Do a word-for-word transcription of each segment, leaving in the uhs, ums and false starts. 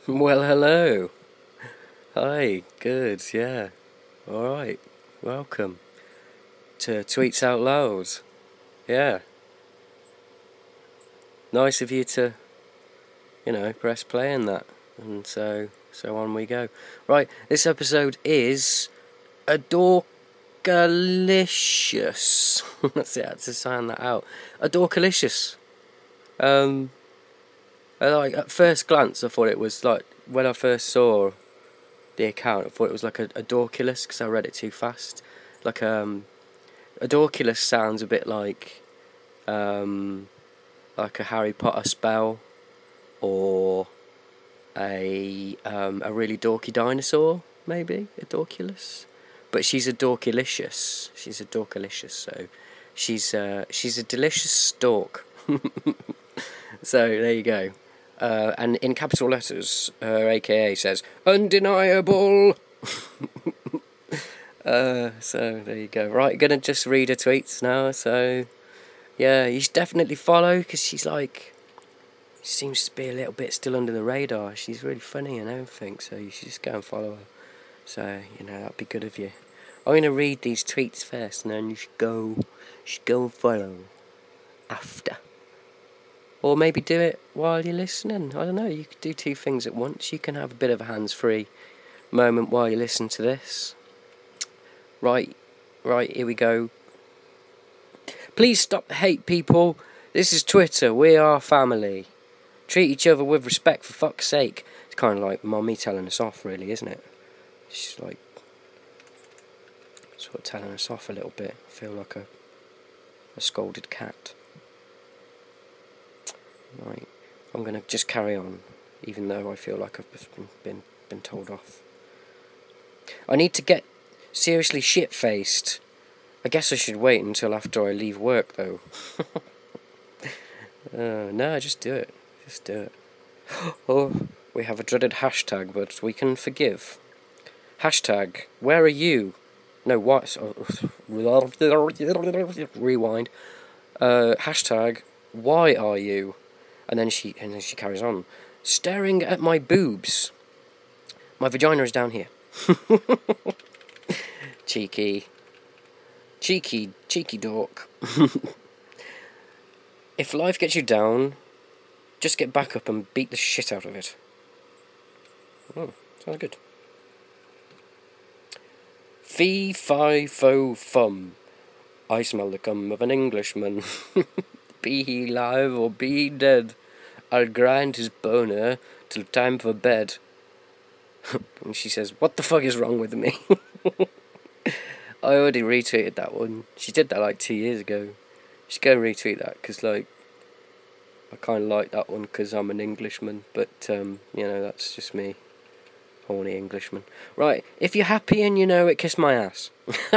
Well, hello. Hi, good, yeah. Alright, welcome to Tweets Out Loud. Yeah. Nice of you to, you know, press play on that. And so, so on we go. Right, this episode is Adorkalicious. That's it, I had to sound that out. Adorkalicious. Um, I like, at first glance, I thought it was like, when I first saw the account, I thought it was like a, a Dorculus because I read it too fast. Like um, a Dorculus sounds a bit like um, like a Harry Potter spell, or a um, a really dorky dinosaur, maybe a Dorculus. But she's a Dorkulicious. She's a Dorkulicious. So she's uh, she's a delicious stork. So there you go. Uh, and in capital letters, her A K A says, undeniable! uh, so, there you go. Right, gonna just read her tweets now, so... Yeah, you should definitely follow, because she's like... She seems to be a little bit still under the radar. She's really funny and everything, so you should just go and follow her. So, you know, that'd be good of you. I'm gonna read these tweets first, and then you should go... You should go and follow after. Or maybe do it while you're listening. I don't know, you could do two things at once. You can have a bit of a hands-free moment while you listen to this. Right, right, here we go. Please stop the hate, people. This is Twitter. We are family. Treat each other with respect, for fuck's sake. It's kind of like Mommy telling us off, really, isn't it? She's like... sort of telling us off a little bit. I feel like a, a scolded cat. Right, I'm going to just carry on, even though I feel like I've been been told off. I need to get seriously shit-faced. I guess I should wait until after I leave work, though. uh, no, just do it. Just do it. Oh, we have a dreaded hashtag, but we can forgive. Hashtag, where are you? No, what? Rewind. Uh, hashtag, why are you? And then she and then she carries on. Staring at my boobs. My vagina is down here. Cheeky. Cheeky, cheeky dork. If life gets you down, just get back up and beat the shit out of it. Oh, sounds good. Fee, fi, fo, fum. I smell the cum of an Englishman. Be he live or be he dead, I'll grind his boner till time for bed. And she says, what the fuck is wrong with me? I already retweeted that one. She did that like two years ago. She's go and retweet that, because like, I kind of like that one because I'm an Englishman, but um, you know, that's just me. Horny Englishman. Right, if you're happy and you know it, kiss my ass.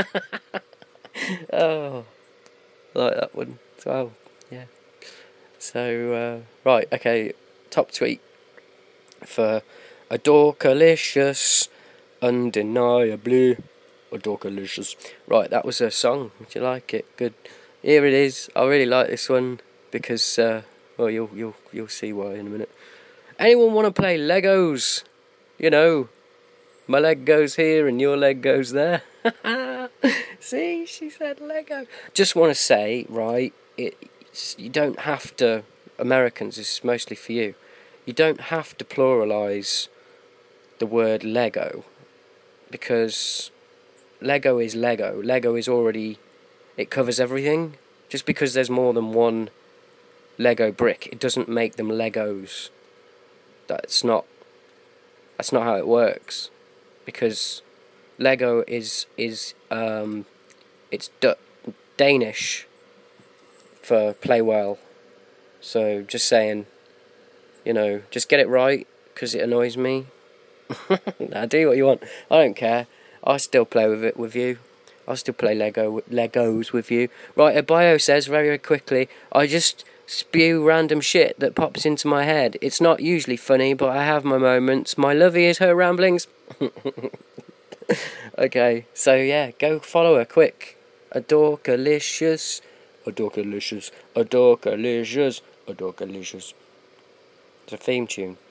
Oh, I like that one as well. Yeah. So, uh, right, okay, top tweet for Adorkalicious, undeniably Adorkalicious. Right, that was a song. Did you like it? Good. Here it is. I really like this one because, uh, well, you'll you'll you'll see why in a minute. Anyone want to play Legos? You know, my leg goes here and your leg goes there. See, she said Lego. Just want to say, right, it, you don't have to, Americans, this is mostly for you, you don't have to pluralise the word Lego, because Lego is Lego. Lego is already, it covers everything. Just because there's more than one Lego brick, it doesn't make them Legos. That's not, that's not how it works, because Lego is is um, it's D- Danish for play well. So just saying, you know, just get it right because it annoys me. Nah, do what you want. I don't care. I still play with it with you. I still play Lego Legos with you. Right, a bio says very, very quickly, I just spew random shit that pops into my head. It's not usually funny, but I have my moments. My lovey is her ramblings. Okay, so yeah, go follow her quick. Adorkalicious, Adorkalicious, Adorkalicious, Adorkalicious. It's a theme tune.